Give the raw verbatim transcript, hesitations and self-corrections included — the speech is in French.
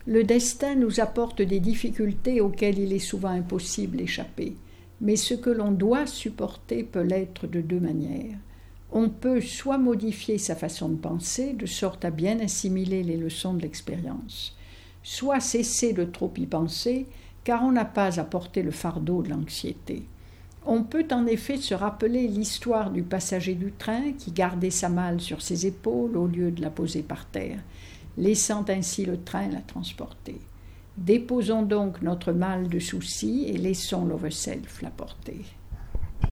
Le destin nous apporte des difficultés auxquelles il est souvent impossible d'échapper, mais ce que l'on doit supporter peut l'être de deux manières. On peut soit modifier sa façon de penser, de sorte à bien assimiler les leçons de l'expérience, soit cesser de trop y penser, car on n'a pas à porter le fardeau de l'anxiété. On peut en effet se rappeler l'histoire du passager du train qui gardait sa malle sur ses épaules au lieu de la poser par terre, laissant ainsi le train la transporter. Déposons donc notre malle de soucis et laissons l'overself la porter.